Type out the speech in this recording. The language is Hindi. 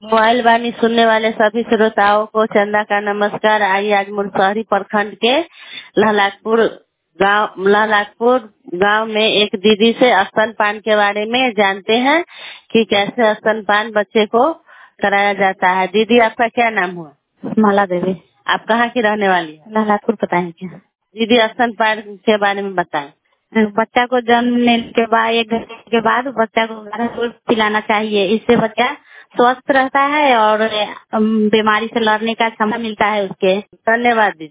मोबाइल वाणी सुनने वाले सभी श्रोताओं को चंदा का नमस्कार। आइए आज मुनस्यारी प्रखंड के लहलाकपुर गांव में एक दीदी से स्तनपान के बारे में जानते हैं कि कैसे स्तनपान बच्चे को कराया जाता है। दीदी आपका क्या नाम हुआ? माला देवी। आप कहाँ की रहने वाली है? लहलादपुर पता है क्या? दीदी स्तनपान के बारे में बताएं। बच्चा को जन्म लेने के बाद 1 घंटे के बाद बच्चा को गाढ़ा दूध पिलाना चाहिए। इससे बच्चा स्वस्थ रहता है और बीमारी से लड़ने का क्षमता मिलता है उसके। धन्यवाद दीदी।